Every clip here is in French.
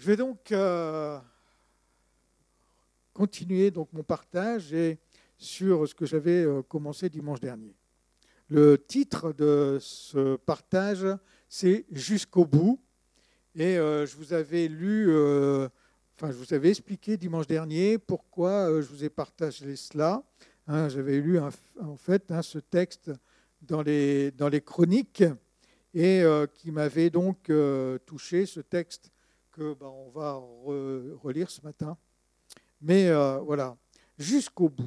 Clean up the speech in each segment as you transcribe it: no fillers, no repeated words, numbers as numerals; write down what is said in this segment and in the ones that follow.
Je vais donc continuer donc mon partage sur ce que j'avais commencé dimanche dernier. Le titre de ce partage, c'est Jusqu'au bout. Et je vous avais je vous avais expliqué dimanche dernier pourquoi je vous ai partagé cela. J'avais lu ce texte dans les Chroniques et qui m'avait donc touché, ce texte que on va relire ce matin. Mais voilà, jusqu'au bout.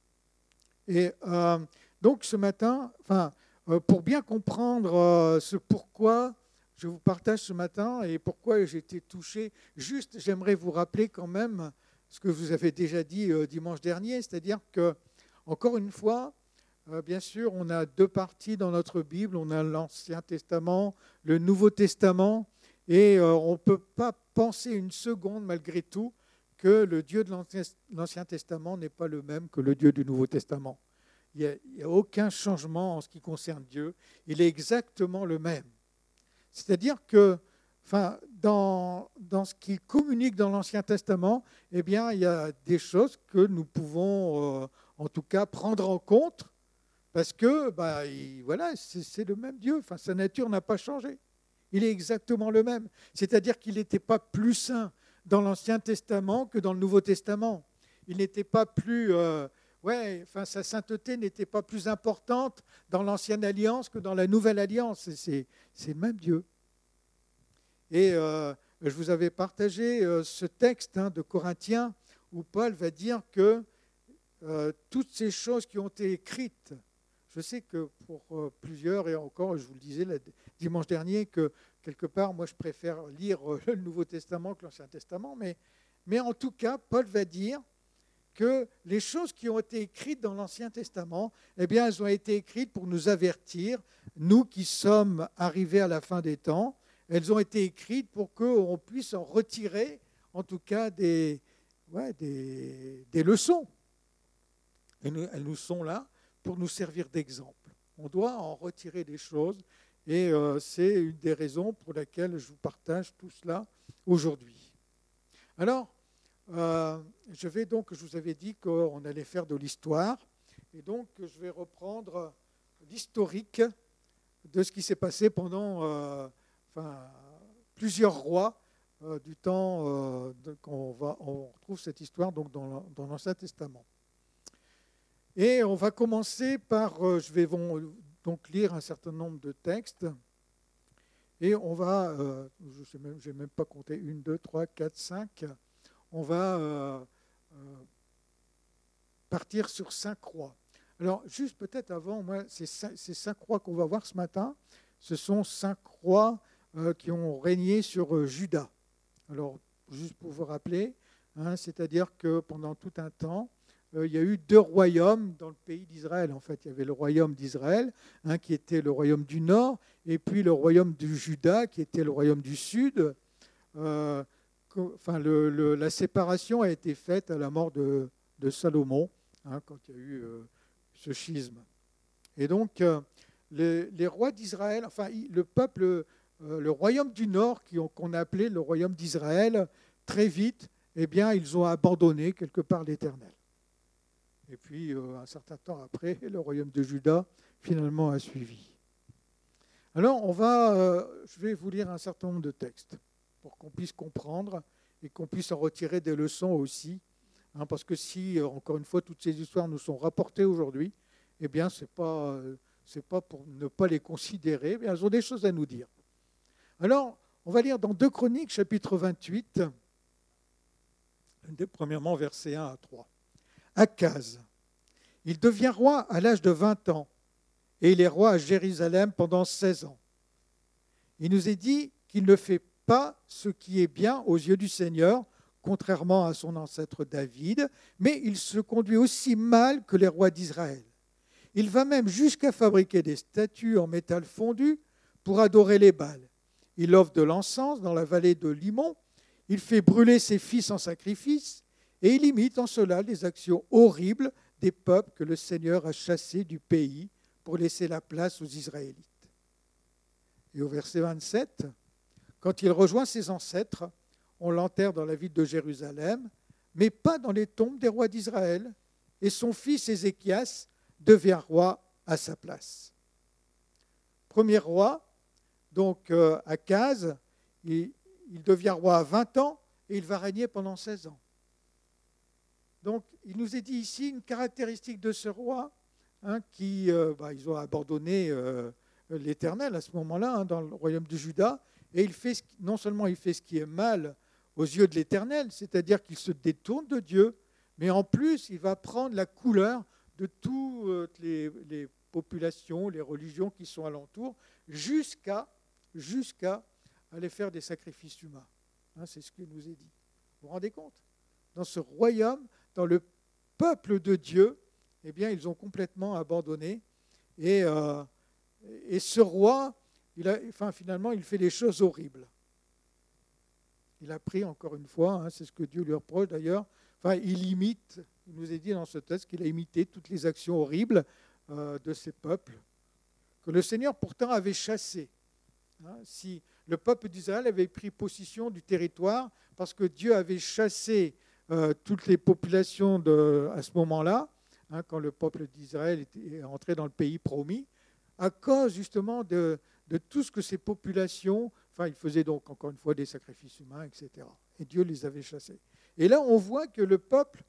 Et donc ce matin, pour bien comprendre ce pourquoi je vous partage ce matin et pourquoi j'ai été touché, juste j'aimerais vous rappeler quand même ce que vous avez déjà dit dimanche dernier, c'est-à-dire que, encore une fois, bien sûr, on a deux parties dans notre Bible, on a l'Ancien Testament, le Nouveau Testament, et on ne peut pas penser une seconde malgré tout que le Dieu de l'Ancien Testament n'est pas le même que le Dieu du Nouveau Testament. Il n'y a aucun changement en ce qui concerne Dieu, il est exactement le même. C'est-à-dire que dans ce qu'il communique dans l'Ancien Testament, eh bien, il y a des choses que nous pouvons en tout cas prendre en compte parce que c'est le même Dieu, sa nature n'a pas changé. Il est exactement le même. C'est-à-dire qu'il n'était pas plus saint dans l'Ancien Testament que dans le Nouveau Testament. Il n'était pas plus... sa sainteté n'était pas plus importante dans l'Ancienne Alliance que dans la Nouvelle Alliance. C'est le même Dieu. Et je vous avais partagé ce texte de Corinthiens où Paul va dire que toutes ces choses qui ont été écrites, je sais que pour plusieurs, et encore, je vous le disais dimanche dernier, que quelque part, moi je préfère lire le Nouveau Testament que l'Ancien Testament, mais en tout cas, Paul va dire que les choses qui ont été écrites dans l'Ancien Testament, eh bien, elles ont été écrites pour nous avertir, nous qui sommes arrivés à la fin des temps, elles ont été écrites pour qu'on puisse en retirer, en tout cas, des leçons. Et elles nous sont là pour nous servir d'exemple. On doit en retirer des choses, et c'est une des raisons pour lesquelles je vous partage tout cela aujourd'hui. Alors, je vous avais dit qu'on allait faire de l'histoire, et donc je vais reprendre l'historique de ce qui s'est passé pendant plusieurs rois du temps on retrouve cette histoire donc dans l'Ancien Testament. Et on va commencer par, je vais donc lire un certain nombre de textes, et on va, je n'ai même pas compté, 1, 2, 3, 4, 5, on va partir sur 5 rois. Alors, juste peut-être avant, ces 5 rois qu'on va voir ce matin, ce sont 5 rois qui ont régné sur Juda. Alors, juste pour vous rappeler, c'est-à-dire que pendant tout un temps, il y a eu 2 royaumes dans le pays d'Israël. En fait, il y avait le royaume d'Israël, qui était le royaume du nord, et puis le royaume du Juda, qui était le royaume du sud. La séparation a été faite à la mort de Salomon, quand il y a eu ce schisme. Et donc, les rois d'Israël, le peuple, le royaume du nord, qu'on a appelé le royaume d'Israël, très vite, eh bien, ils ont abandonné quelque part l'Éternel. Et puis, un certain temps après, le royaume de Juda, finalement, a suivi. Alors, je vais vous lire un certain nombre de textes pour qu'on puisse comprendre et qu'on puisse en retirer des leçons aussi. Parce que si, encore une fois, toutes ces histoires nous sont rapportées aujourd'hui, eh bien, c'est pas pour ne pas les considérer, eh bien, elles ont des choses à nous dire. Alors, on va lire dans 2 Chroniques, chapitre 28, premièrement, versets 1 à 3. Akaz, il devient roi à l'âge de 20 ans, et il est roi à Jérusalem pendant 16 ans. Il nous est dit qu'il ne fait pas ce qui est bien aux yeux du Seigneur, contrairement à son ancêtre David, mais il se conduit aussi mal que les rois d'Israël. Il va même jusqu'à fabriquer des statues en métal fondu pour adorer les Baals. Il offre de l'encens dans la vallée de Limon, il fait brûler ses fils en sacrifice, et il imite en cela les actions horribles des peuples que le Seigneur a chassés du pays pour laisser la place aux Israélites. Et au verset 27, quand il rejoint ses ancêtres, on l'enterre dans la ville de Jérusalem, mais pas dans les tombes des rois d'Israël. Et son fils Ézéchias devient roi à sa place. Premier roi, donc Akaz, il devient roi à 20 ans et il va régner pendant 16 ans. Donc, il nous est dit ici une caractéristique de ce roi, ils ont abandonné l'Éternel à ce moment-là, dans le royaume de Juda, et non seulement il fait ce qui est mal aux yeux de l'Éternel, c'est-à-dire qu'il se détourne de Dieu, mais en plus, il va prendre la couleur de toutes les populations, les religions qui sont alentour, jusqu'à aller faire des sacrifices humains. C'est ce qui nous est dit. Vous vous rendez compte ? Dans ce royaume, dans le peuple de Dieu, eh bien, ils ont complètement abandonné. Et ce roi, finalement, il fait des choses horribles. Il a pris, encore une fois, c'est ce que Dieu lui reproche d'ailleurs, il imite, il nous est dit dans ce texte qu'il a imité toutes les actions horribles de ces peuples, que le Seigneur pourtant avait chassés. Si le peuple d'Israël avait pris possession du territoire, parce que Dieu avait chassé toutes les populations à ce moment-là, quand le peuple d'Israël est entré dans le pays promis, à cause justement de tout ce que ces populations, ils faisaient donc encore une fois des sacrifices humains, etc. Et Dieu les avait chassés. Et là, on voit que le peuple,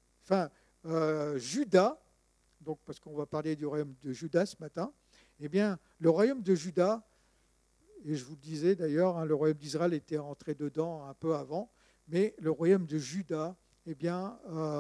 Juda, donc parce qu'on va parler du royaume de Juda ce matin, eh bien, le royaume de Juda, et je vous le disais d'ailleurs, le royaume d'Israël était entré dedans un peu avant, mais le royaume de Juda, eh bien,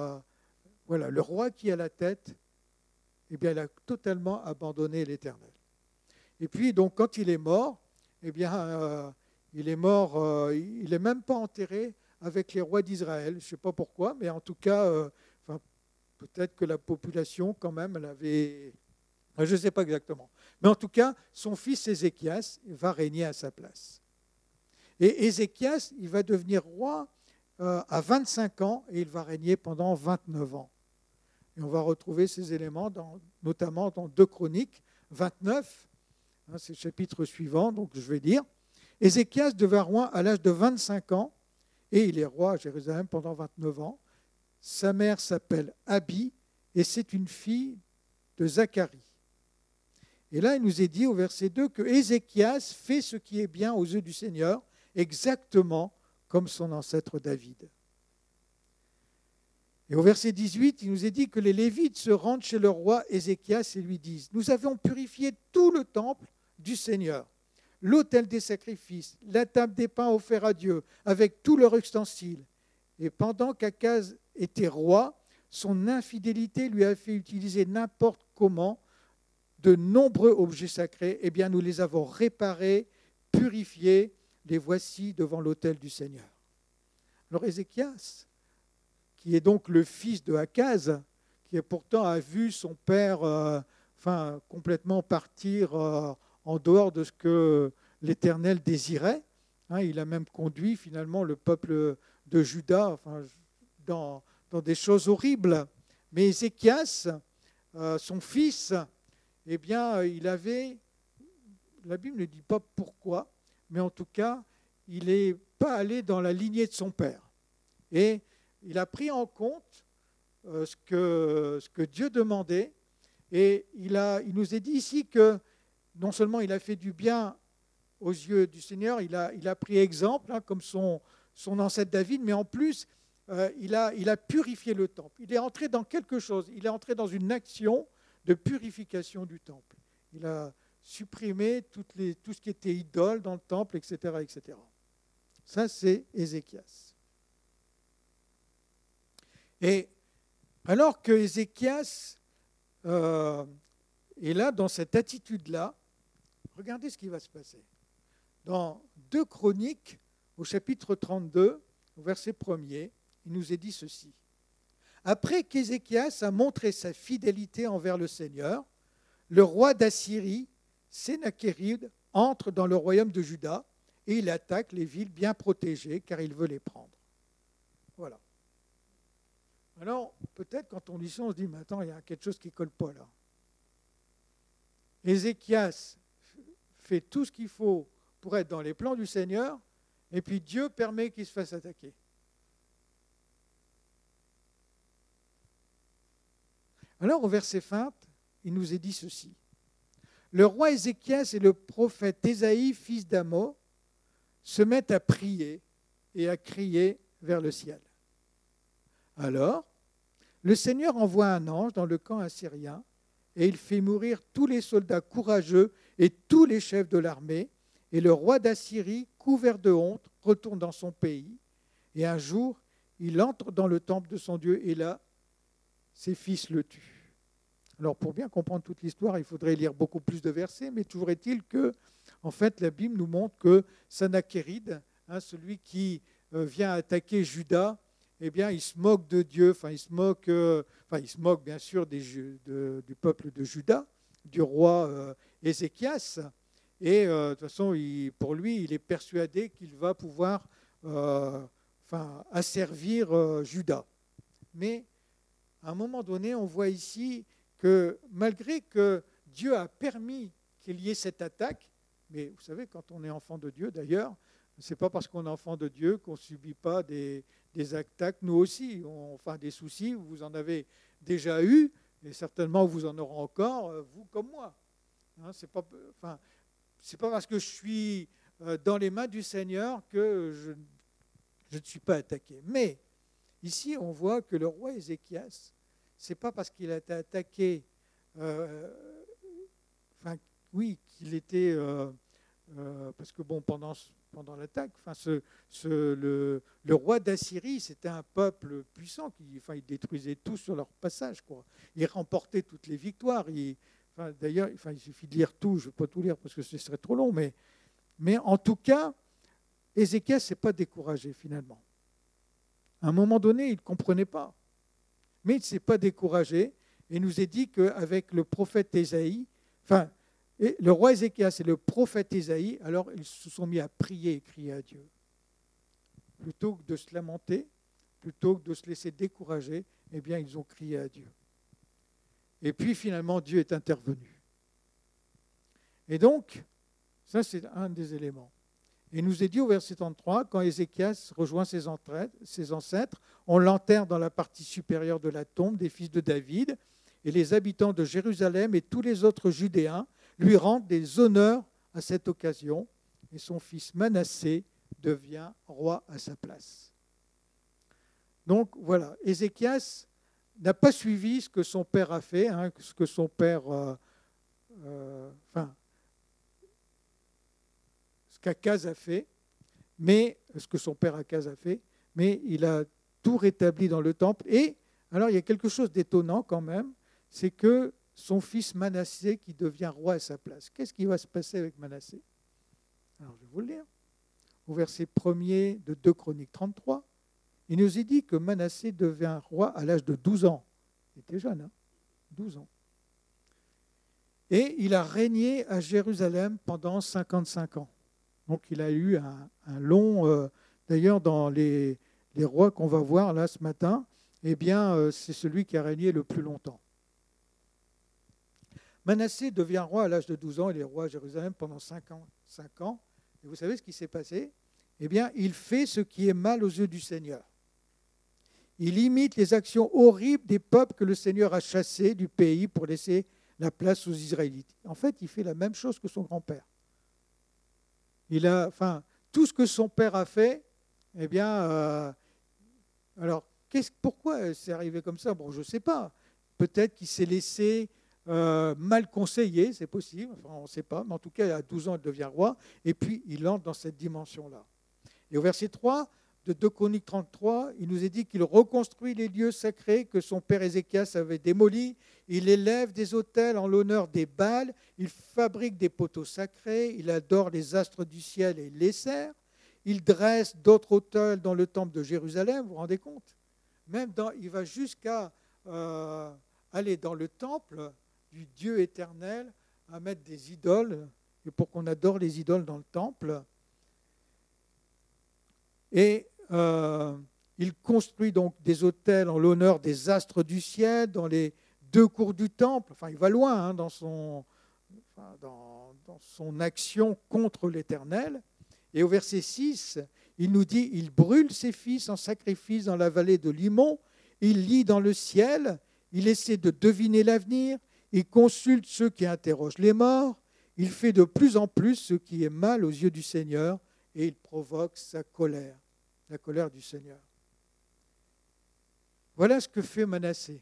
le roi qui est à la tête, eh bien, il a totalement abandonné l'Éternel. Et puis, donc, quand il est mort, eh bien, il est mort, il n'est même pas enterré avec les rois d'Israël. Je ne sais pas pourquoi, mais en tout cas, peut-être que la population, quand même, elle avait... Je ne sais pas exactement. Mais en tout cas, son fils Ézéchias va régner à sa place. Et Ézéchias, il va devenir roi à 25 ans et il va régner pendant 29 ans. Et on va retrouver ces éléments, notamment dans 2 Chroniques 29, c'est le chapitre suivant, donc je vais lire. Ézéchias devint roi à l'âge de 25 ans et il est roi à Jérusalem pendant 29 ans. Sa mère s'appelle Abi et c'est une fille de Zacharie. Et là, il nous est dit au verset 2 que Ézéchias fait ce qui est bien aux yeux du Seigneur, exactement comme son ancêtre David. Et au verset 18, il nous est dit que les Lévites se rendent chez le roi Ézéchias et lui disent « Nous avons purifié tout le temple du Seigneur, l'autel des sacrifices, la table des pains offerts à Dieu, avec tous leurs ustensiles. Et pendant qu'Akaz était roi, son infidélité lui a fait utiliser n'importe comment de nombreux objets sacrés. Eh bien, nous les avons réparés, purifiés, les voici devant l'autel du Seigneur. » Alors Ézéchias, qui est donc le fils de Akaz, qui pourtant a vu son père complètement partir en dehors de ce que l'Éternel désirait. Il a même conduit finalement le peuple de Juda dans des choses horribles. Mais Ézéchias, son fils, eh bien, il avait, la Bible ne dit pas pourquoi, mais en tout cas, il n'est pas allé dans la lignée de son père. Et il a pris en compte ce que Dieu demandait, et il nous est dit ici que non seulement il a fait du bien aux yeux du Seigneur, il a pris exemple, comme son ancêtre David, mais en plus, il a purifié le temple. Il est entré dans quelque chose, il est entré dans une action de purification du temple. Il a supprimé tout ce qui était idole dans le temple, etc. etc. Ça, c'est Ézéchias. Et alors que Ézéchias est là, dans cette attitude-là, regardez ce qui va se passer. Dans 2 Chroniques, au chapitre 32, au verset 1er, il nous est dit ceci. Après qu'Ézéchias a montré sa fidélité envers le Seigneur, le roi d'Assyrie, Sennachérib, entre dans le royaume de Juda et il attaque les villes bien protégées car il veut les prendre. Voilà. Alors, peut-être quand on lit ça, on se dit, mais attends, il y a quelque chose qui ne colle pas là. Ézéchias fait tout ce qu'il faut pour être dans les plans du Seigneur, et puis Dieu permet qu'il se fasse attaquer. Alors au verset 20, il nous est dit ceci. Le roi Ézéchias et le prophète Ésaïe, fils d'Amos, se mettent à prier et à crier vers le ciel. Alors, le Seigneur envoie un ange dans le camp assyrien et il fait mourir tous les soldats courageux et tous les chefs de l'armée. Et le roi d'Assyrie, couvert de honte, retourne dans son pays. Et un jour, il entre dans le temple de son Dieu et là, ses fils le tuent. Alors pour bien comprendre toute l'histoire, il faudrait lire beaucoup plus de versets, mais toujours est-il que, en fait, la Bible nous montre que Sennachérib, celui qui vient attaquer Juda, eh bien, il se moque de Dieu, il se moque bien sûr du peuple de Juda, du roi Ézéchias, et de toute façon, pour lui, il est persuadé qu'il va pouvoir asservir Juda. Mais à un moment donné, on voit ici que malgré que Dieu a permis qu'il y ait cette attaque, mais vous savez, quand on est enfant de Dieu d'ailleurs, ce n'est pas parce qu'on est enfant de Dieu qu'on ne subit pas des attaques. Nous aussi, des soucis, vous en avez déjà eu, et certainement vous en aurez encore, vous comme moi. Ce n'est pas parce que je suis dans les mains du Seigneur que je ne suis pas attaqué. Mais ici, on voit que le roi Ézéchias, ce n'est pas parce qu'il a été attaqué, qu'il était... parce que pendant l'attaque, le roi d'Assyrie, c'était un peuple puissant, il détruisait tout sur leur passage, quoi. Il remportait toutes les victoires. D'ailleurs, il suffit de lire tout, je ne vais pas tout lire parce que ce serait trop long, mais en tout cas, Ézéchias ne s'est pas découragé finalement. À un moment donné, il ne comprenait pas, mais il ne s'est pas découragé et nous est dit qu'avec le prophète Ésaïe, et le roi Ézéchias et le prophète Ésaïe, alors ils se sont mis à prier et crier à Dieu. Plutôt que de se lamenter, plutôt que de se laisser décourager, eh bien ils ont crié à Dieu. Et puis finalement, Dieu est intervenu. Et donc, ça c'est un des éléments. Et il nous est dit au verset 33, quand Ézéchias rejoint ses ancêtres, on l'enterre dans la partie supérieure de la tombe des fils de David, et les habitants de Jérusalem et tous les autres Judéens lui rendent des honneurs à cette occasion, et son fils Manassé devient roi à sa place. Donc voilà, Ézéchias n'a pas suivi ce que son père a fait, ce que son père, ce qu'Akaz a fait, mais ce que son père Akaz a fait, mais il a tout rétabli dans le temple. Et alors il y a quelque chose d'étonnant quand même, c'est que son fils Manassé qui devient roi à sa place. Qu'est-ce qui va se passer avec Manassé? Alors, je vais vous le lire. Au verset 1er de 2 Chroniques 33, il nous est dit que Manassé devient roi à l'âge de 12 ans. Il était jeune, 12 ans. Et il a régné à Jérusalem pendant 55 ans. Donc, il a eu un long... d'ailleurs, dans les rois qu'on va voir là ce matin, eh bien, c'est celui qui a régné le plus longtemps. Manassé devient roi à l'âge de 12 ans, il est roi à Jérusalem pendant 5 ans. Et vous savez ce qui s'est passé? Eh bien, il fait ce qui est mal aux yeux du Seigneur. Il imite les actions horribles des peuples que le Seigneur a chassés du pays pour laisser la place aux Israélites. En fait, il fait la même chose que son grand-père. Tout ce que son père a fait, eh bien, pourquoi c'est arrivé comme ça? Bon, je ne sais pas. Peut-être qu'il s'est laissé mal conseillé, c'est possible, on ne sait pas, mais en tout cas, à 12 ans, il devient roi, et puis il entre dans cette dimension-là. Et au verset 3 de 2 Chroniques 33, il nous est dit qu'il reconstruit les lieux sacrés que son père Ézéchias avait démolis, il élève des autels en l'honneur des Baals, il fabrique des poteaux sacrés, il adore les astres du ciel et les sert, il dresse d'autres autels dans le temple de Jérusalem, vous vous rendez compte? Il va jusqu'à aller dans le temple du Dieu éternel, à mettre des idoles, et pour qu'on adore les idoles dans le temple. Et il construit donc des autels en l'honneur des astres du ciel, dans les 2 cours du temple. Il va loin dans son action contre l'Éternel. Et au verset 6, il nous dit, il brûle ses fils en sacrifice dans la vallée de Limon, il lit dans le ciel, il essaie de deviner l'avenir, il consulte ceux qui interrogent les morts, il fait de plus en plus ce qui est mal aux yeux du Seigneur et il provoque sa colère, la colère du Seigneur. Voilà ce que fait Manassé.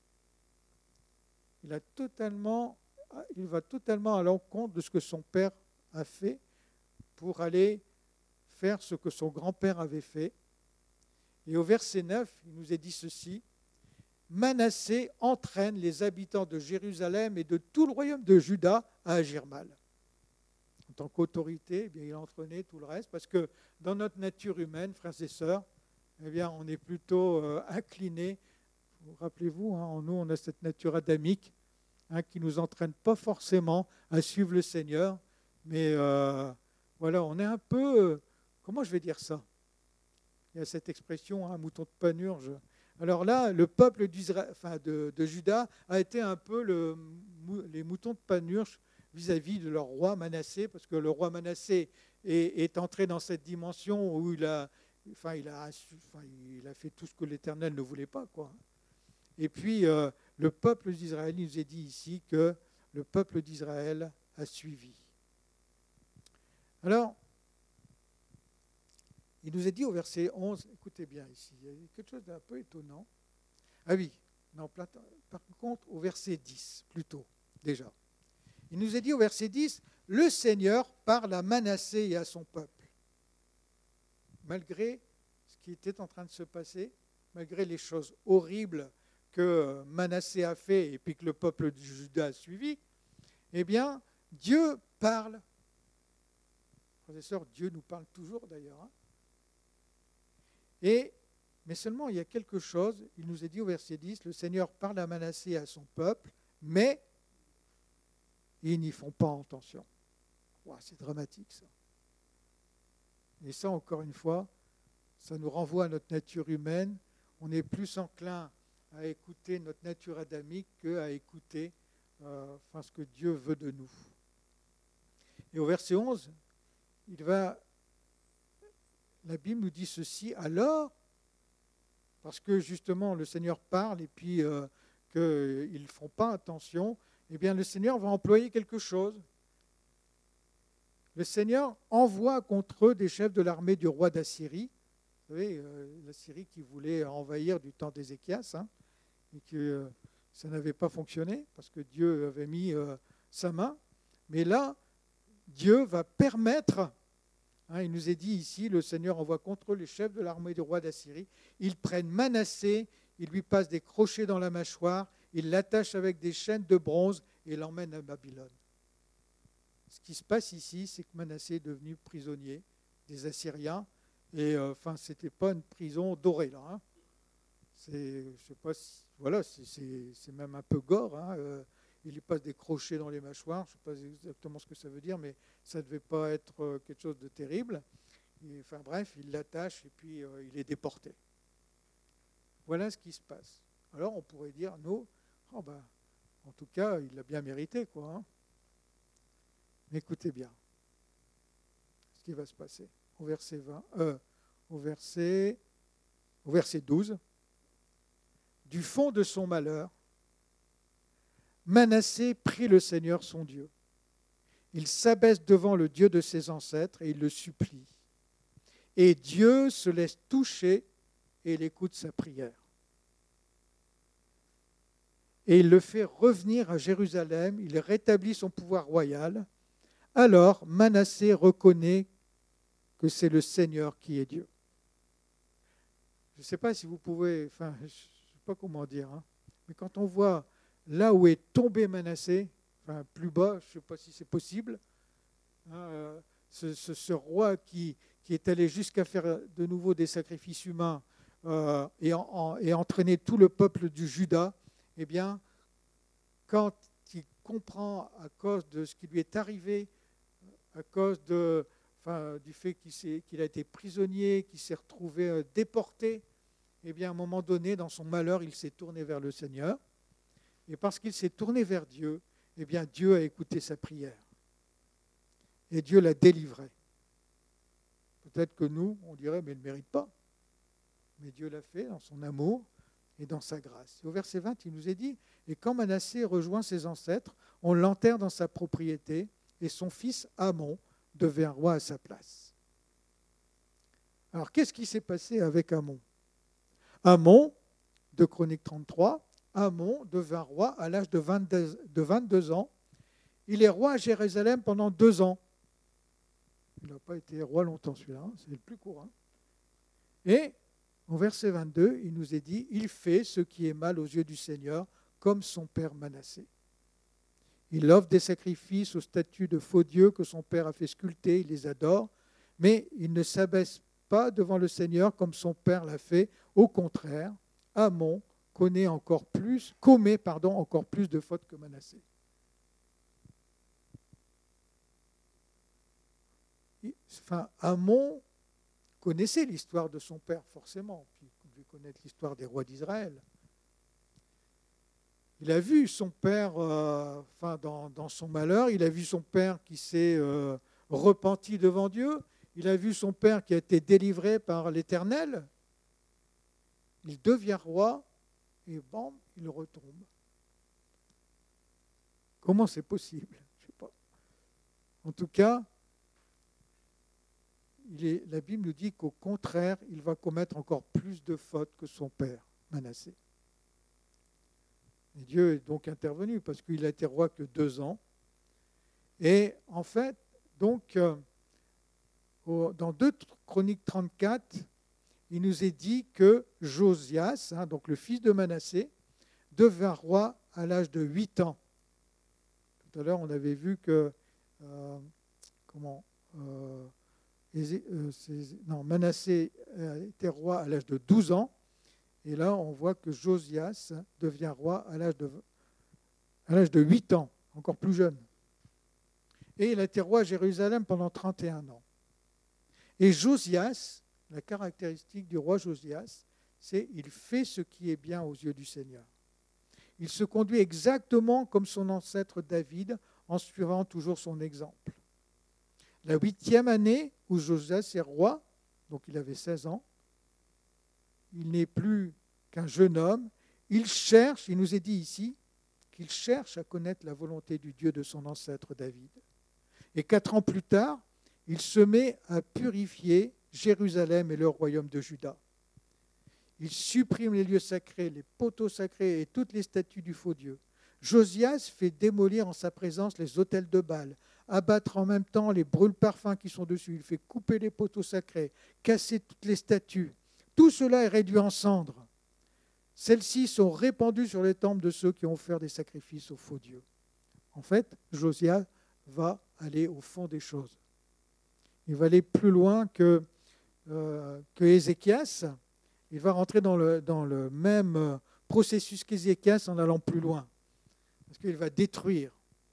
Il va totalement à l'encontre de ce que son père a fait pour aller faire ce que son grand-père avait fait. Et au verset 9, il nous est dit ceci, Manassé entraîne les habitants de Jérusalem et de tout le royaume de Juda à agir mal. En tant qu'autorité, eh bien, il a entraîné tout le reste, parce que dans notre nature humaine, frères et sœurs, eh bien, on est plutôt incliné. Rappelez-vous, en nous, on a cette nature adamique qui ne nous entraîne pas forcément à suivre le Seigneur, mais voilà, on est un peu, comment je vais dire ça? Il y a cette expression, mouton de panurge. Alors là, le peuple de Juda a été un peu les moutons de panurge vis-à-vis de leur roi Manassé, parce que le roi Manassé est entré dans cette dimension où il a fait tout ce que l'Éternel ne voulait pas, quoi. Et puis, le peuple d'Israël, il nous est dit ici que le peuple d'Israël a suivi. Alors, il nous est dit au verset 11, écoutez bien ici, il y a quelque chose d'un peu étonnant. Ah oui, non, par contre, au verset 10, plutôt, déjà. Il nous est dit au verset 10, le Seigneur parle à Manassé et à son peuple. Malgré ce qui était en train de se passer, malgré les choses horribles que Manassé a fait et puis que le peuple de Juda a suivi, eh bien, Dieu parle. Frères et sœurs, Dieu nous parle toujours d'ailleurs. Mais seulement il y a quelque chose, il nous est dit au verset 10, le Seigneur parle à Manassé et à son peuple, mais ils n'y font pas attention. Wow, c'est dramatique ça. Et ça, encore une fois, ça nous renvoie à notre nature humaine. On est plus enclin à écouter notre nature adamique qu'à écouter ce que Dieu veut de nous. Et au verset 11, la Bible nous dit ceci, alors, parce que justement le Seigneur parle et puis qu'ils ne font pas attention, eh bien le Seigneur va employer quelque chose. Le Seigneur envoie contre eux des chefs de l'armée du roi d'Assyrie. Vous savez, la Syrie qui voulait envahir du temps d'Ézéchias, et que ça n'avait pas fonctionné parce que Dieu avait mis sa main. Mais là, Dieu va permettre, il nous est dit ici, le Seigneur envoie contre eux les chefs de l'armée du roi d'Assyrie. Ils prennent Manassé, ils lui passent des crochets dans la mâchoire, ils l'attachent avec des chaînes de bronze et l'emmènent à Babylone. Ce qui se passe ici, c'est que Manassé est devenu prisonnier des Assyriens. Et ce n'était pas une prison dorée, là. Je sais pas si, voilà, c'est même un peu gore. Il lui passe des crochets dans les mâchoires. Je ne sais pas exactement ce que ça veut dire, mais ça ne devait pas être quelque chose de terrible. Et, bref, il l'attache et puis il est déporté. Voilà ce qui se passe. Alors on pourrait dire, nous, en tout cas, il l'a bien mérité, quoi. Mais écoutez bien ce qui va se passer. Au verset 12, du fond de son malheur, Manassé prie le Seigneur son Dieu. Il s'abaisse devant le Dieu de ses ancêtres et il le supplie. Et Dieu se laisse toucher et il écoute sa prière. Et il le fait revenir à Jérusalem, il rétablit son pouvoir royal. Alors Manassé reconnaît que c'est le Seigneur qui est Dieu. Je ne sais pas si vous pouvez, je ne sais pas comment dire, mais quand on voit là où est tombé Manassé, plus bas, je ne sais pas si c'est possible, ce roi qui est allé jusqu'à faire de nouveau des sacrifices humains et entraîner tout le peuple du Juda, eh bien, quand il comprend à cause de ce qui lui est arrivé, à cause du fait qu'il a été prisonnier, qu'il s'est retrouvé déporté, eh bien, à un moment donné, dans son malheur, il s'est tourné vers le Seigneur. Et parce qu'il s'est tourné vers Dieu, eh bien, Dieu a écouté sa prière. Et Dieu l'a délivré. peut-être que nous, on dirait, mais il ne mérite pas. Mais Dieu l'a fait dans son amour et dans sa grâce. Et au verset 20, il nous est dit, « Et quand Manassé rejoint ses ancêtres, on l'enterre dans sa propriété, et son fils Amon devient roi à sa place. » Alors, qu'est-ce qui s'est passé avec Amon? Amon, de Chroniques 33, Amon devint roi à l'âge de 22 ans. Il est roi à Jérusalem pendant 2 ans. Il n'a pas été roi longtemps celui-là, hein, c'est le plus court. Hein. Et au verset 22, il nous est dit, « Il fait ce qui est mal aux yeux du Seigneur, comme son père Manassé. Il offre des sacrifices aux statues de faux dieux que son père a fait sculpter, il les adore, mais il ne s'abaisse pas devant le Seigneur comme son père l'a fait. Au contraire, Amon commet encore plus de fautes que Manassé. » Enfin, Amon connaissait l'histoire de son père, forcément, puis il devait connaître l'histoire des rois d'Israël. Il a vu son père, dans son malheur, il a vu son père qui s'est repenti devant Dieu, il a vu son père qui a été délivré par l'Éternel. Il devient roi et bam, il retombe. Comment c'est possible? Je ne sais pas. En tout cas, la Bible nous dit qu'au contraire, il va commettre encore plus de fautes que son père, Manassé. Et Dieu est donc intervenu parce qu'il a été roi que 2 ans. Et en fait, donc, dans 2 Chroniques 34, il nous est dit que Josias, donc le fils de Manassé, devint roi à l'âge de 8 ans. Tout à l'heure, on avait vu que Manassé était roi à l'âge de 12 ans. Et là, on voit que Josias devient roi à l'âge de 8 ans, encore plus jeune. Et il a été roi à Jérusalem pendant 31 ans. Et Josias, la caractéristique du roi Josias, c'est qu'il fait ce qui est bien aux yeux du Seigneur. Il se conduit exactement comme son ancêtre David, en suivant toujours son exemple. La 8e année où Josias est roi, donc il avait 16 ans, il n'est plus qu'un jeune homme, il nous est dit ici, qu'il cherche à connaître la volonté du Dieu de son ancêtre David. Et 4 ans plus tard, il se met à purifier Jérusalem et le royaume de Juda. Il supprime les lieux sacrés, les poteaux sacrés et toutes les statues du faux Dieu. Josias fait démolir en sa présence les autels de Baal, abattre en même temps les brûle-parfums qui sont dessus. Il fait couper les poteaux sacrés, casser toutes les statues. Tout cela est réduit en cendres. Celles-ci sont répandues sur les temples de ceux qui ont offert des sacrifices aux faux dieux. En fait, Josias va aller au fond des choses. Il va aller plus loin que Ézéchias. Il va rentrer dans le même processus qu'Ézéchias en allant plus loin. Parce qu'il va détruire.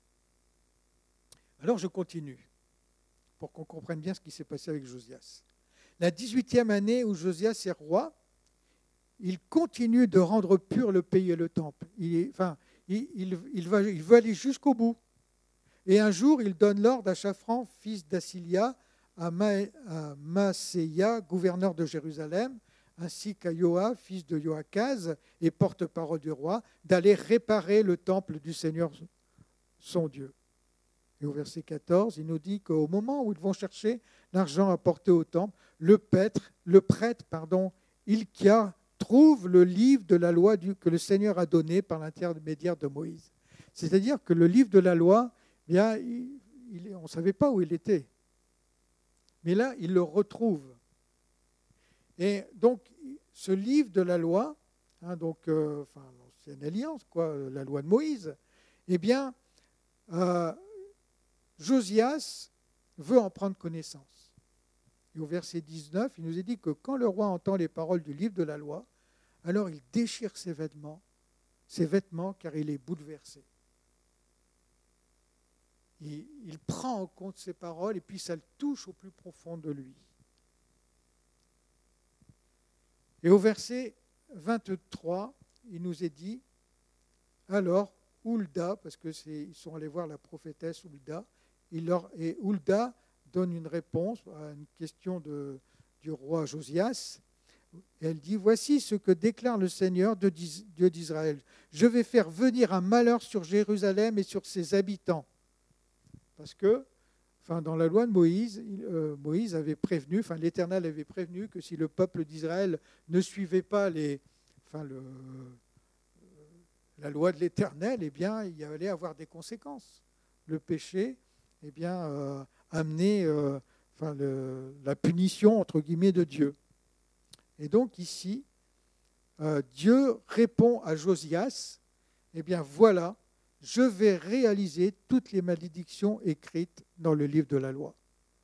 Alors je continue, pour qu'on comprenne bien ce qui s'est passé avec Josias. La 18e année où Josias est roi, il continue de rendre pur le pays et le temple. Il veut aller jusqu'au bout. Et un jour, il donne l'ordre à Shaphan, fils d'Asilia, à Maaseia, gouverneur de Jérusalem, ainsi qu'à Joa, fils de Joachaz, et porte-parole du roi, d'aller réparer le temple du Seigneur, son Dieu. Et au verset 14, il nous dit qu'au moment où ils vont chercher l'argent apporté au temple, le prêtre, Hilkia, trouve le livre de la loi que le Seigneur a donné par l'intermédiaire de Moïse. C'est-à-dire que le livre de la loi, on ne savait pas où il était. Mais là, il le retrouve. Et donc, ce livre de la loi, l'ancienne alliance, la loi de Moïse, eh bien, Josias veut en prendre connaissance. Et au verset 19, il nous est dit que quand le roi entend les paroles du livre de la loi, alors il déchire ses vêtements car il est bouleversé. Il prend en compte ces paroles et puis ça le touche au plus profond de lui. Et au verset 23, il nous est dit, alors Hulda, parce qu'ils sont allés voir la prophétesse Hulda, et Hulda donne une réponse à une question du roi Josias. Et elle dit, voici ce que déclare le Seigneur, Dieu d'Israël. Je vais faire venir un malheur sur Jérusalem et sur ses habitants. Parce que, dans la loi de Moïse, Moïse avait prévenu, l'Éternel avait prévenu que si le peuple d'Israël ne suivait pas la loi de l'Éternel, eh bien, il allait avoir des conséquences. Le péché, eh bien, amenait la punition, entre guillemets, de Dieu. Et donc ici, Dieu répond à Josias, eh bien voilà, je vais réaliser toutes les malédictions écrites dans le livre de la loi.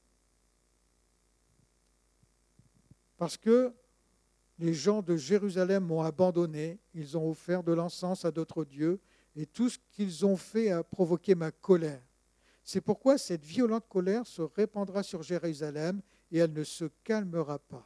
Parce que les gens de Jérusalem m'ont abandonné, ils ont offert de l'encens à d'autres dieux, et tout ce qu'ils ont fait a provoqué ma colère. C'est pourquoi cette violente colère se répandra sur Jérusalem, et elle ne se calmera pas.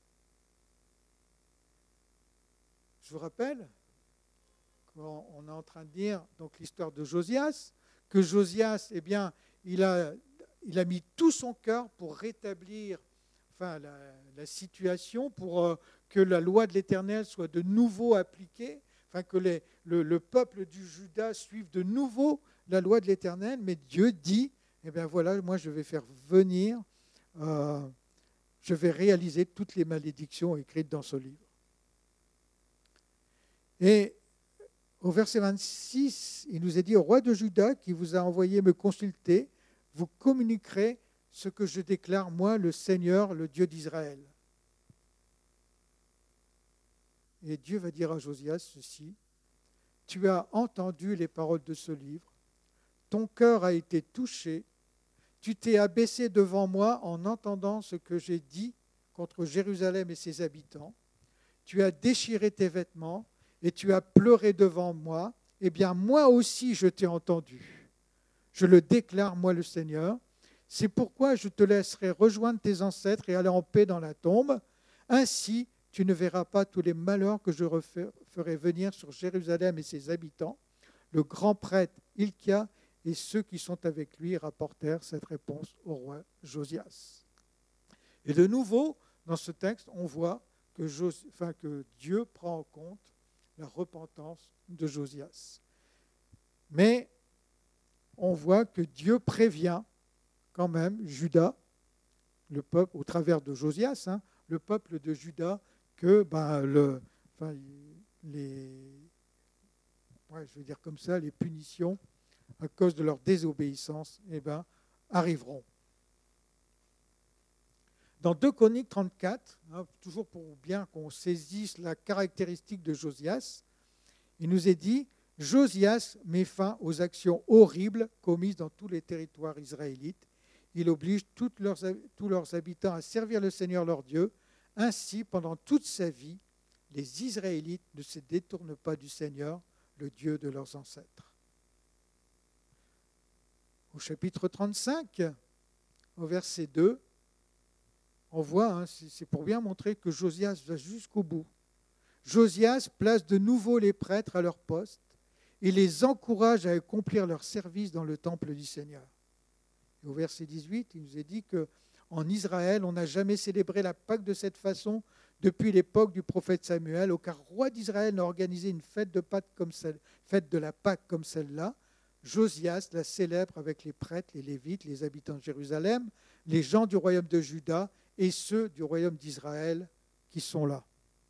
Je vous rappelle qu'on est en train de dire donc, l'histoire de Josias, que Josias, eh bien, il a mis tout son cœur pour rétablir la situation, pour que la loi de l'Éternel soit de nouveau appliquée, que le peuple du Juda suive de nouveau la loi de l'Éternel, mais Dieu dit, eh bien voilà, moi je vais faire venir, je vais réaliser toutes les malédictions écrites dans ce livre. Et au verset 26, il nous est dit, au roi de Juda qui vous a envoyé me consulter, vous communiquerez ce que je déclare, moi, le Seigneur, le Dieu d'Israël. Et Dieu va dire à Josias ceci, tu as entendu les paroles de ce livre, ton cœur a été touché, tu t'es abaissé devant moi en entendant ce que j'ai dit contre Jérusalem et ses habitants, tu as déchiré tes vêtements, et tu as pleuré devant moi, eh bien moi aussi je t'ai entendu. Je le déclare, moi le Seigneur. C'est pourquoi je te laisserai rejoindre tes ancêtres et aller en paix dans la tombe. Ainsi, tu ne verras pas tous les malheurs que je ferai venir sur Jérusalem et ses habitants. Le grand prêtre Hilkia et ceux qui sont avec lui rapportèrent cette réponse au roi Josias. Et de nouveau, dans ce texte, on voit que Dieu prend en compte la repentance de Josias. Mais on voit que Dieu prévient quand même Juda, le peuple, au travers de Josias, le peuple de Juda, que les punitions à cause de leur désobéissance arriveront. Dans 2 Chroniques 34, toujours pour bien qu'on saisisse la caractéristique de Josias, il nous est dit « Josias met fin aux actions horribles commises dans tous les territoires israélites. Il oblige tous leurs habitants à servir le Seigneur leur Dieu. Ainsi, pendant toute sa vie, les Israélites ne se détournent pas du Seigneur, le Dieu de leurs ancêtres. » Au chapitre 35, au verset 2, on voit, c'est pour bien montrer que Josias va jusqu'au bout. Josias place de nouveau les prêtres à leur poste et les encourage à accomplir leur service dans le temple du Seigneur. Et au verset 18, il nous est dit qu'en Israël, on n'a jamais célébré la Pâque de cette façon depuis l'époque du prophète Samuel. Aucun roi d'Israël n'a organisé une fête de la Pâque comme celle-là. Josias la célèbre avec les prêtres, les Lévites, les habitants de Jérusalem, les gens du royaume de Juda et ceux du royaume d'Israël qui sont là.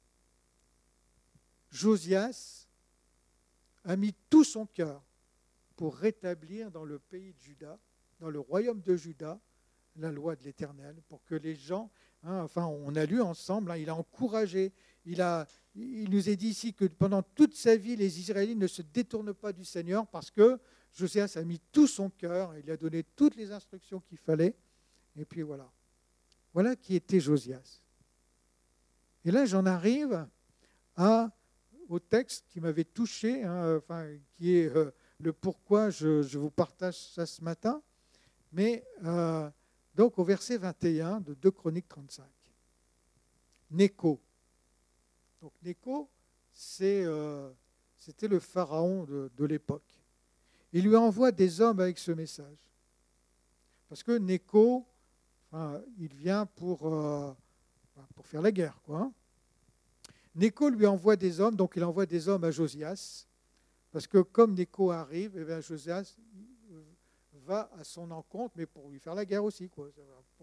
Josias a mis tout son cœur pour rétablir dans le pays de Juda, dans le royaume de Juda, la loi de l'Éternel, pour que les gens, on a lu ensemble, il a encouragé, il nous est dit ici que pendant toute sa vie, les Israélites ne se détournent pas du Seigneur parce que Josias a mis tout son cœur, il a donné toutes les instructions qu'il fallait, et puis voilà. Voilà qui était Josias. Et là, j'en arrive au texte qui m'avait touché, qui est le pourquoi je vous partage ça ce matin. Mais donc au verset 21 de 2 Chroniques 35. Nécho. Donc Nécho, c'était le pharaon de l'époque. Il lui envoie des hommes avec ce message. Parce que Nécho, il vient pour faire la guerre, quoi. Nécho lui envoie des hommes, donc il envoie des hommes à Josias, parce que comme Nécho arrive, eh bien Josias va à son encontre, mais pour lui faire la guerre aussi, quoi,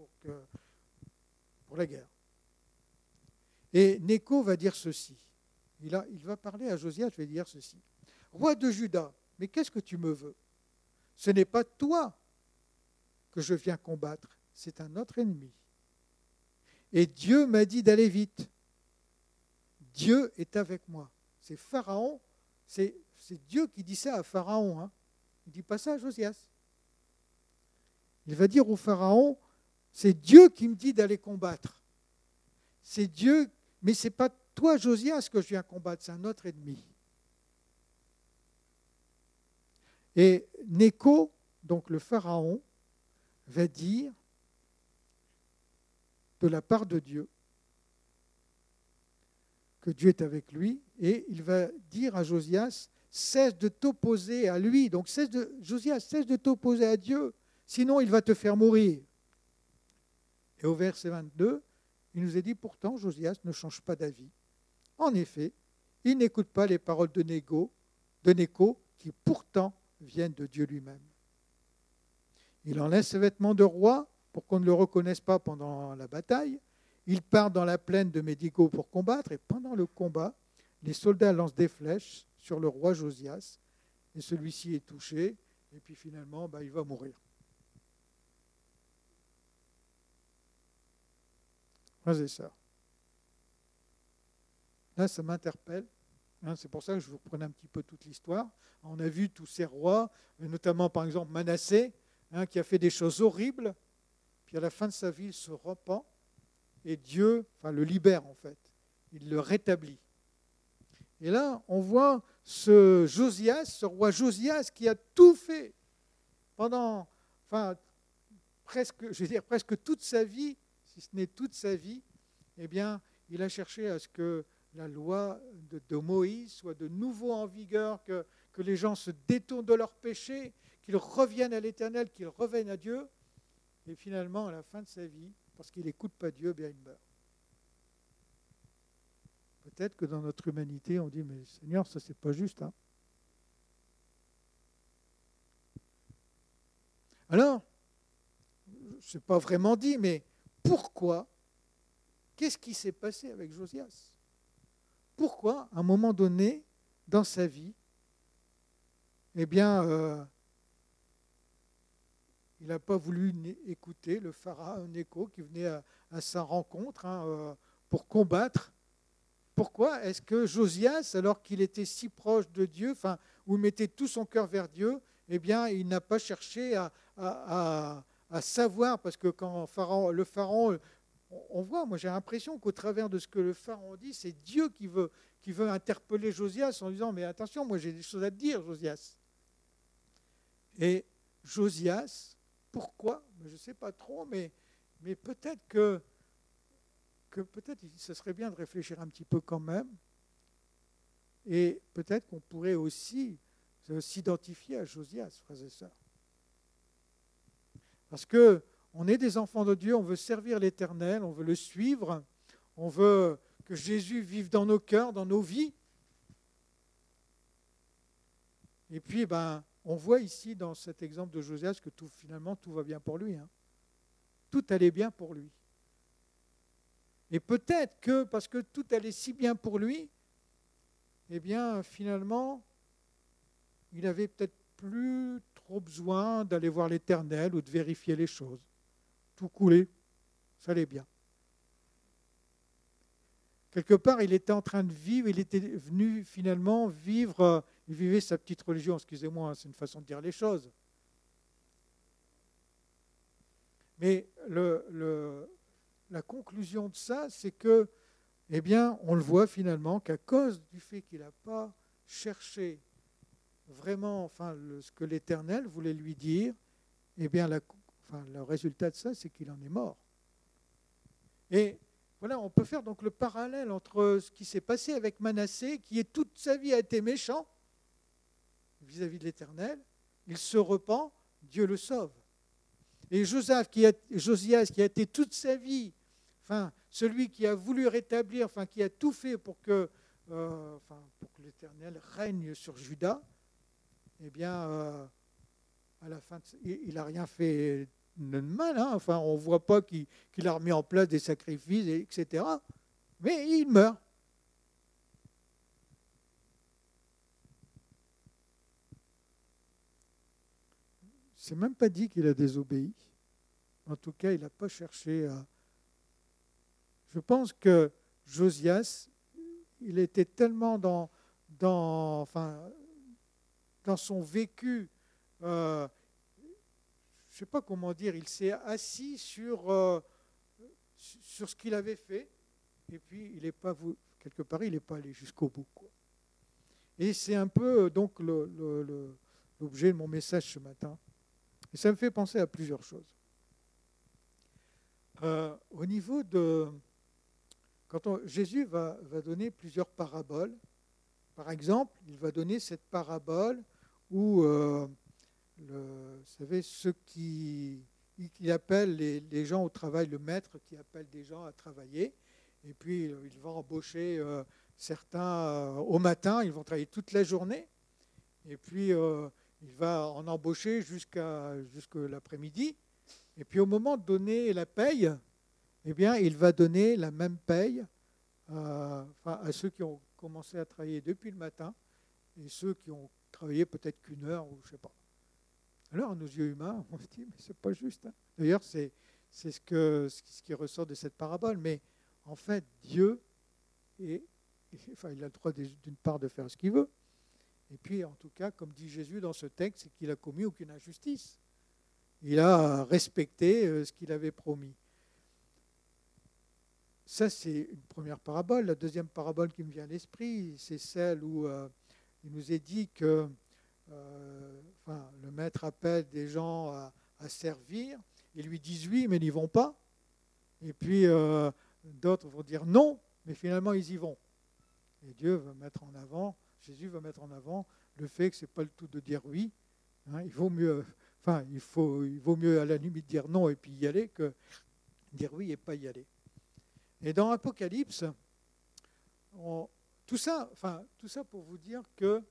pour la guerre. Et Nécho va dire ceci. Il va parler à Josias, je vais dire ceci. Roi de Juda, mais qu'est-ce que tu me veux? Ce n'est pas toi que je viens combattre, c'est un autre ennemi. Et Dieu m'a dit d'aller vite. Dieu est avec moi. C'est Pharaon, c'est Dieu qui dit ça à Pharaon. Hein. Il ne dit pas ça à Josias. Il va dire au Pharaon, c'est Dieu qui me dit d'aller combattre. C'est Dieu, mais ce n'est pas toi, Josias, que je viens combattre, c'est un autre ennemi. Et Nécho, donc le Pharaon, va dire de la part de Dieu que Dieu est avec lui, et il va dire à Josias, cesse de t'opposer à lui, donc Josias, cesse de t'opposer à Dieu, sinon il va te faire mourir. Et au verset 22, il nous est dit, pourtant Josias ne change pas d'avis. En effet, il n'écoute pas les paroles de Nécho, qui pourtant viennent de Dieu lui-même. Il enlève ses vêtements de roi pour qu'on ne le reconnaisse pas pendant la bataille. Il part dans la plaine de Médigo pour combattre, et pendant le combat, les soldats lancent des flèches sur le roi Josias, et celui-ci est touché, et puis finalement, il va mourir. Frères et sœurs, là, ça m'interpelle. C'est pour ça que je vous reprenais un petit peu toute l'histoire. On a vu tous ces rois, notamment par exemple Manassé, qui a fait des choses horribles, puis à la fin de sa vie, il se repent, et Dieu le libère en fait. Il le rétablit. Et là, on voit ce roi Josias, qui a tout fait pendant, presque toute sa vie, si ce n'est toute sa vie, eh bien, il a cherché à ce que la loi de Moïse soit de nouveau en vigueur, que les gens se détournent de leurs péchés, qu'ils reviennent à l'Éternel, qu'ils reviennent à Dieu. Et finalement, à la fin de sa vie, parce qu'il n'écoute pas Dieu, il meurt. Peut-être que dans notre humanité, on dit, mais Seigneur, ça c'est pas juste. Hein. Alors, ce n'est pas vraiment dit, mais pourquoi? Qu'est-ce qui s'est passé avec Josias? Pourquoi, à un moment donné, dans sa vie, eh bien, il n'a pas voulu écouter le pharaon Nécho qui venait à sa rencontre pour combattre. Pourquoi est-ce que Josias, alors qu'il était si proche de Dieu, où il mettait tout son cœur vers Dieu, eh bien, il n'a pas cherché à savoir, parce que quand le pharaon, on voit, moi j'ai l'impression qu'au travers de ce que le pharaon dit, c'est Dieu qui veut interpeller Josias en disant, mais attention, moi j'ai des choses à te dire, Josias. Et Josias, pourquoi? Je ne sais pas trop, mais peut-être que peut-être ce serait bien de réfléchir un petit peu quand même. Et peut-être qu'on pourrait aussi s'identifier à Josias, frères et sœurs. Parce qu'on est des enfants de Dieu, on veut servir l'Éternel, on veut le suivre, on veut que Jésus vive dans nos cœurs, dans nos vies. Et puis, on voit ici dans cet exemple de Josias que finalement tout va bien pour lui. Hein. Tout allait bien pour lui. Et peut-être que parce que tout allait si bien pour lui, eh bien finalement, il n'avait peut-être plus trop besoin d'aller voir l'Éternel ou de vérifier les choses. Tout coulait, ça allait bien. Quelque part, il était en train de vivre, il était venu finalement vivre, il vivait sa petite religion, excusez-moi, c'est une façon de dire les choses. Mais la conclusion de ça, c'est que, eh bien, on le voit finalement qu'à cause du fait qu'il n'a pas cherché vraiment ce que l'Éternel voulait lui dire, eh bien, le résultat de ça, c'est qu'il en est mort. Et voilà, on peut faire donc le parallèle entre ce qui s'est passé avec Manassé, qui toute sa vie a été méchant vis-à-vis de l'Éternel, il se repent, Dieu le sauve. Et Josias, qui a été toute sa vie, enfin, celui qui a voulu rétablir, enfin, qui a tout fait pour que l'Éternel règne sur Juda, eh bien, à la fin, il n'a rien fait de mal. Hein. Enfin, on ne voit pas qu'il a remis en place des sacrifices, etc. Mais il meurt. C'est même pas dit qu'il a désobéi. En tout cas, il n'a pas cherché à... Je pense que Josias, il était tellement dans son vécu, je ne sais pas comment dire, il s'est assis sur ce qu'il avait fait, et puis il n'est pas, quelque part, il n'est pas allé jusqu'au bout, quoi. Et c'est un peu donc l'objet de mon message ce matin. Et ça me fait penser à plusieurs choses. Au niveau de... Jésus va donner plusieurs paraboles. Par exemple, il va donner cette parabole où, vous savez, ceux qui appellent les gens au travail, le maître qui appelle des gens à travailler, et puis il va embaucher certains au matin, ils vont travailler toute la journée, et puis il va en embaucher jusque l'après-midi, et puis au moment de donner la paye, eh bien, il va donner la même paye à ceux qui ont commencé à travailler depuis le matin et ceux qui ont travaillé peut-être qu'une heure ou je ne sais pas. Alors, à nos yeux humains, on se dit, mais c'est pas juste. Hein. D'ailleurs, c'est ce qui ressort de cette parabole. Mais en fait, Dieu, il a le droit d'une part de faire ce qu'il veut. Et puis, en tout cas, comme dit Jésus dans ce texte, c'est qu'il n'a commis aucune injustice. Il a respecté ce qu'il avait promis. Ça, c'est une première parabole. La deuxième parabole qui me vient à l'esprit, c'est celle où il nous est dit que le maître appelle des gens à servir. Ils lui disent oui, mais ils n'y vont pas. Et puis d'autres vont dire non, mais finalement ils y vont. Et Jésus va mettre en avant le fait que ce n'est pas le tout de dire oui. Hein, il vaut mieux à la limite dire non et puis y aller que dire oui et pas y aller. Et dans Apocalypse, tout ça pour vous dire que,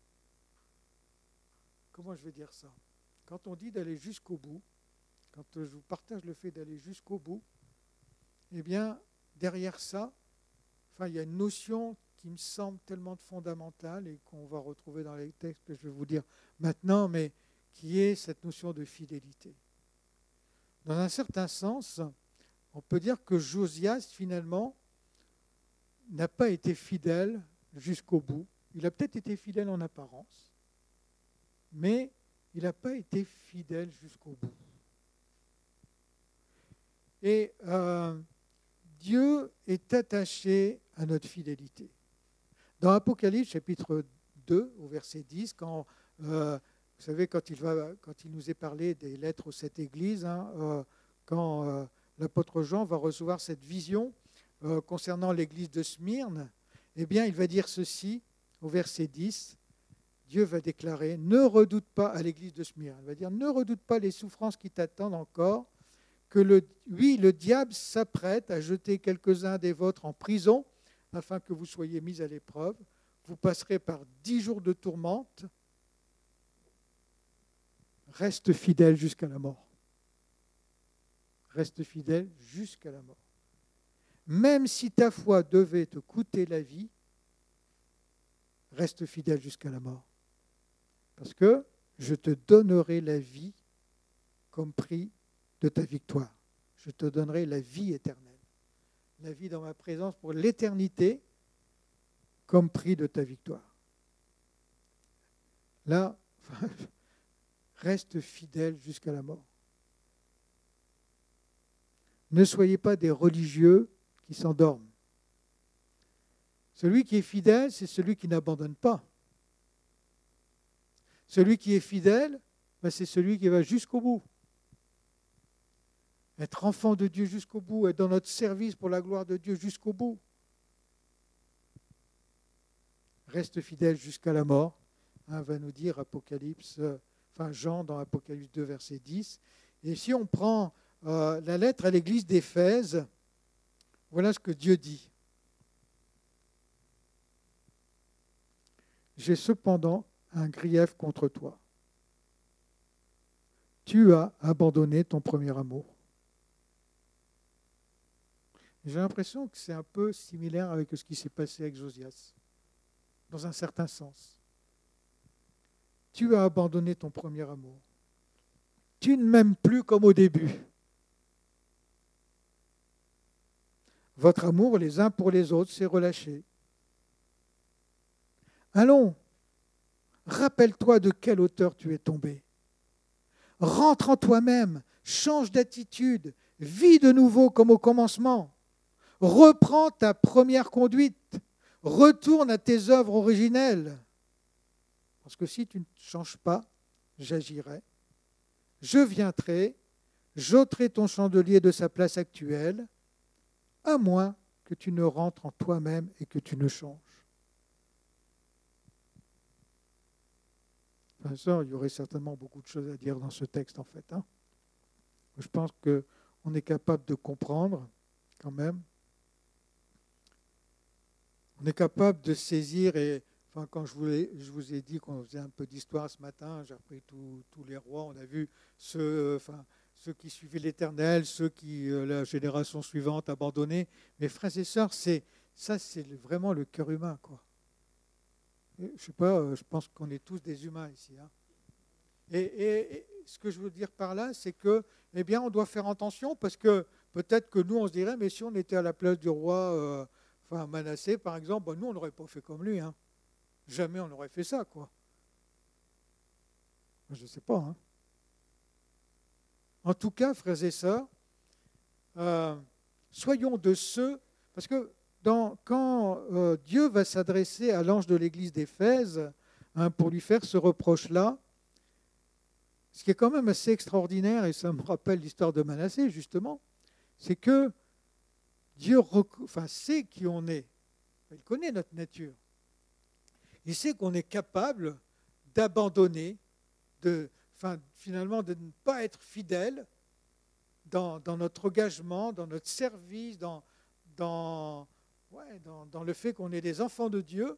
comment je vais dire ça ? Quand on dit d'aller jusqu'au bout, quand je vous partage le fait d'aller jusqu'au bout, eh bien, derrière ça, il y a une notion qui me semble tellement fondamentale et qu'on va retrouver dans les textes que je vais vous dire maintenant, mais qui est cette notion de fidélité. Dans un certain sens, on peut dire que Josias, finalement, n'a pas été fidèle jusqu'au bout. Il a peut-être été fidèle en apparence, mais il n'a pas été fidèle jusqu'au bout. Et Dieu est attaché à notre fidélité. Dans Apocalypse, chapitre 2, au verset 10, quand il nous est parlé des lettres aux 7 églises, quand l'apôtre Jean va recevoir cette vision concernant l'église de Smyrne, eh bien, il va dire ceci, au verset 10, Dieu va déclarer, ne redoute pas à l'église de Smyrne, il va dire, ne redoute pas les souffrances qui t'attendent encore, que le diable s'apprête à jeter quelques-uns des vôtres en prison, afin que vous soyez mis à l'épreuve. Vous passerez par 10 jours de tourmente. Reste fidèle jusqu'à la mort. Reste fidèle jusqu'à la mort. Même si ta foi devait te coûter la vie, reste fidèle jusqu'à la mort. Parce que je te donnerai la vie comme prix de ta victoire. Je te donnerai la vie éternelle. La vie dans ma présence pour l'éternité comme prix de ta victoire. Là, reste fidèle jusqu'à la mort. Ne soyez pas des religieux qui s'endorment. Celui qui est fidèle, c'est celui qui n'abandonne pas. Celui qui est fidèle, c'est celui qui va jusqu'au bout. Être enfant de Dieu jusqu'au bout, être dans notre service pour la gloire de Dieu jusqu'au bout. Reste fidèle jusqu'à la mort, va nous dire Jean dans Apocalypse 2, verset 10. Et si on prend la lettre à l'église d'Éphèse, voilà ce que Dieu dit. J'ai cependant un grief contre toi. Tu as abandonné ton premier amour. J'ai l'impression que c'est un peu similaire avec ce qui s'est passé avec Josias, dans un certain sens. Tu as abandonné ton premier amour. Tu ne m'aimes plus comme au début. Votre amour les uns pour les autres s'est relâché. Allons, rappelle-toi de quelle hauteur tu es tombé. Rentre en toi-même, change d'attitude, vis de nouveau comme au commencement. Reprends ta première conduite, retourne à tes œuvres originelles. Parce que si tu ne changes pas, j'agirai. Je viendrai, j'ôterai ton chandelier de sa place actuelle, à moins que tu ne rentres en toi-même et que tu ne changes. Enfin, ça, il y aurait certainement beaucoup de choses à dire dans ce texte, en fait. Je pense qu'on est capable de comprendre, quand même. On est capable de saisir, et enfin, quand je vous ai dit qu'on faisait un peu d'histoire ce matin, j'ai repris tous les rois, on a vu ceux qui suivaient l'Éternel, ceux qui, la génération suivante, abandonnaient. Mais frères et sœurs, c'est vraiment le cœur humain, quoi. Je ne sais pas, je pense qu'on est tous des humains ici. Et ce que je veux dire par là, c'est que, eh bien, on doit faire attention parce que peut-être que nous, on se dirait, mais si on était à la place du roi, Manassé, par exemple, nous, on n'aurait pas fait comme lui. Jamais on n'aurait fait ça, quoi. Je ne sais pas. En tout cas, frères et sœurs, soyons de ceux, parce que quand Dieu va s'adresser à l'ange de l'église d'Éphèse pour lui faire ce reproche-là, ce qui est quand même assez extraordinaire, et ça me rappelle l'histoire de Manassé, justement, c'est que Dieu sait qui on est. Il connaît notre nature. Il sait qu'on est capable d'abandonner, finalement de ne pas être fidèle dans notre engagement, dans notre service, dans le fait qu'on est des enfants de Dieu.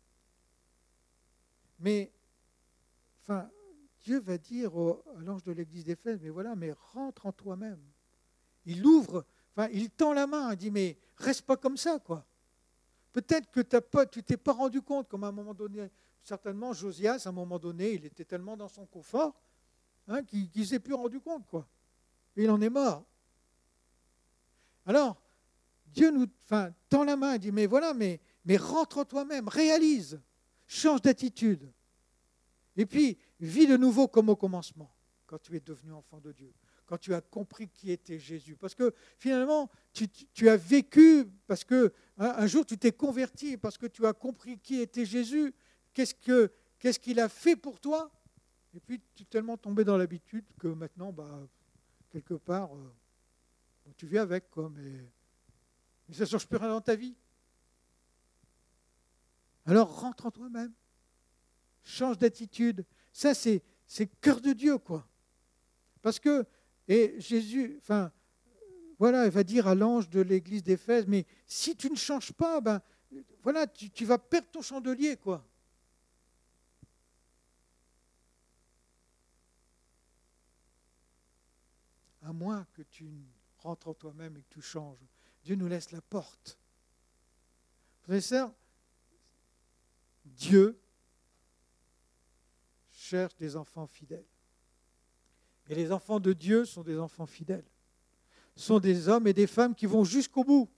Mais Dieu va dire à l'ange de l'église d'Éphèse, mais rentre en toi-même. Il ouvre, il tend la main, il dit, mais reste pas comme ça, quoi. Peut-être que tu t'es pas rendu compte, comme à un moment donné, certainement Josias, à un moment donné, il était tellement dans son confort qu'il ne s'est plus rendu compte, quoi. Et il en est mort. Alors, Dieu nous tend la main et dit, mais rentre en toi-même, réalise, change d'attitude. Et puis, vis de nouveau comme au commencement, quand tu es devenu enfant de Dieu, quand tu as compris qui était Jésus. Parce que finalement, tu as vécu, parce que un jour tu t'es converti, parce que tu as compris qui était Jésus, qu'est-ce qu'il a fait pour toi. Et puis, tu es tellement tombé dans l'habitude que maintenant, quelque part, tu vis avec, quoi, mais ça ne change plus rien dans ta vie. Alors, rentre en toi-même. Change d'attitude. Ça, c'est le cœur de Dieu, quoi. Parce que, et Jésus, il va dire à l'ange de l'église d'Éphèse, mais si tu ne changes pas, tu vas perdre ton chandelier, quoi. À moins que tu rentres en toi-même et que tu changes. Dieu nous laisse la porte. Frères et sœurs, Dieu cherche des enfants fidèles. Et les enfants de Dieu sont des enfants fidèles. Ce sont des hommes et des femmes qui vont jusqu'au bout,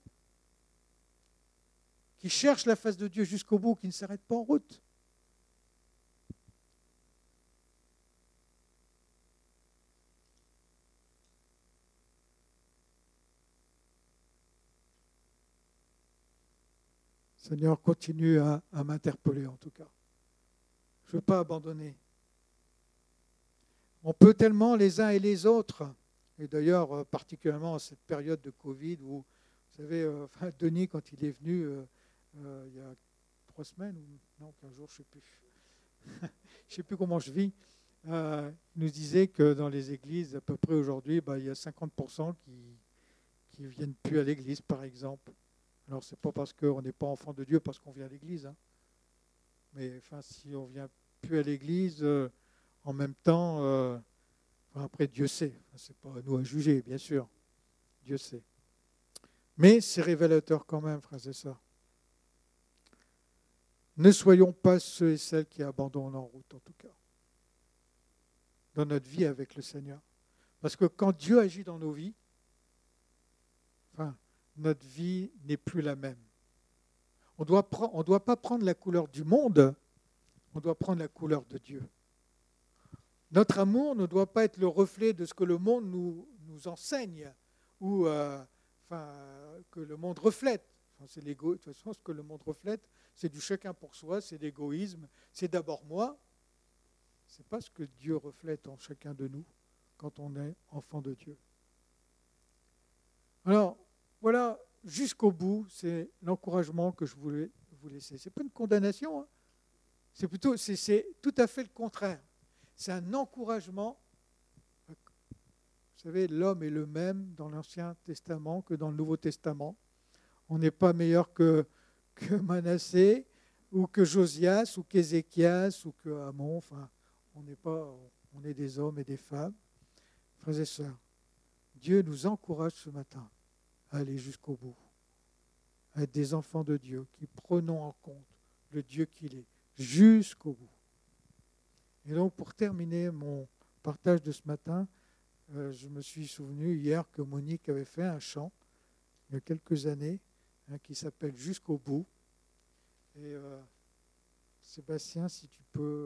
qui cherchent la face de Dieu jusqu'au bout, qui ne s'arrêtent pas en route. Seigneur, continue à m'interpeller en tout cas. Je ne veux pas abandonner. On peut tellement les uns et les autres, et d'ailleurs particulièrement en cette période de Covid où, vous savez, Denis, quand il est venu il y a 3 semaines, ou non, 15 jours, je ne sais plus. Je ne sais plus comment je vis. nous disait que dans les églises, à peu près aujourd'hui, il y a 50% qui ne viennent plus à l'église, par exemple. Alors, ce n'est pas parce qu'on n'est pas enfant de Dieu, parce qu'on vient à l'église. Hein. Mais si on ne vient plus à l'église, en même temps, après, Dieu sait. Ce n'est pas à nous à juger, bien sûr. Dieu sait. Mais c'est révélateur quand même, frères et sœurs. Ne soyons pas ceux et celles qui abandonnent en route, en tout cas, dans notre vie avec le Seigneur. Parce que quand Dieu agit dans nos vies, notre vie n'est plus la même. On ne doit pas prendre la couleur du monde, on doit prendre la couleur de Dieu. Notre amour ne doit pas être le reflet de ce que le monde nous enseigne ou que le monde reflète. C'est l'égo. De toute façon, ce que le monde reflète, c'est du chacun pour soi, c'est l'égoïsme, c'est d'abord moi. Ce n'est pas ce que Dieu reflète en chacun de nous quand on est enfant de Dieu. Alors, voilà, jusqu'au bout, c'est l'encouragement que je voulais vous laisser. Ce n'est pas une condamnation, hein. C'est tout à fait le contraire. C'est un encouragement. Vous savez, l'homme est le même dans l'Ancien Testament que dans le Nouveau Testament. On n'est pas meilleur que Manassé ou que Josias ou qu'Ézéchias ou que Amon. On est des hommes et des femmes. Frères et sœurs, Dieu nous encourage ce matin à aller jusqu'au bout, à être des enfants de Dieu qui prenons en compte le Dieu qu'il est, jusqu'au bout. Et donc, pour terminer mon partage de ce matin, je me suis souvenu hier que Monique avait fait un chant, il y a quelques années, qui s'appelle « Jusqu'au bout ». Et Sébastien, si tu peux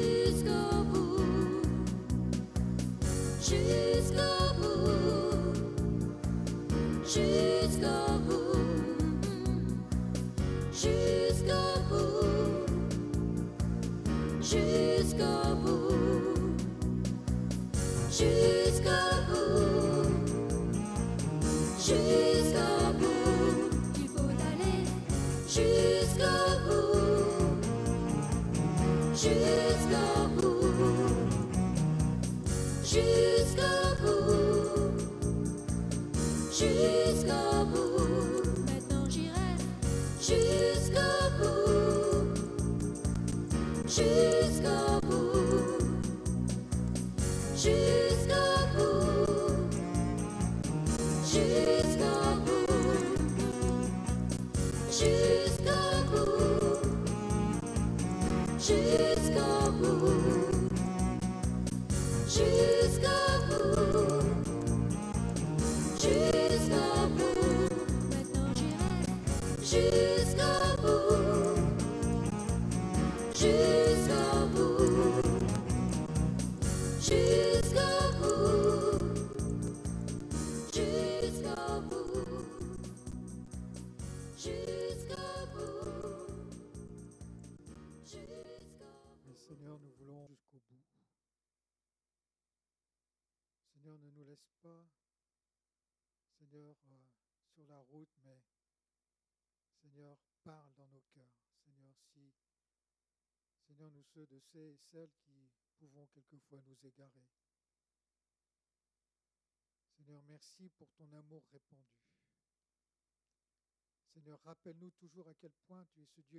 Jusqu'au bout. jusqu'au bout, jusqu'au bout, jusqu'au bout. Il faut aller jusqu'au bout, jusqu'au bout, jusqu'au bout, jusqu'au bout. Maintenant j'irai jusqu'au bout, jusqu'au bout, jusqu'au bout, jusqu'au bout, jusqu'au bout, jusqu'au bout, jusqu'au bout, jusqu'au bout. Maintenant j'irai jusqu'au bout, jusqu'au bout, jusqu'au bout, jusqu'au bout, jusqu'au bout, jusqu'au Mais Seigneur, nous voulons jusqu'au bout. Seigneur, ne nous laisse pas, Seigneur, sur la route, mais Seigneur, parle dans nos cœurs. Seigneur, si, Seigneur, nous ceux de ceux et celles qui pouvons quelquefois nous égarer. Seigneur, merci pour ton amour répandu. Seigneur, rappelle-nous toujours à quel point tu es ce Dieu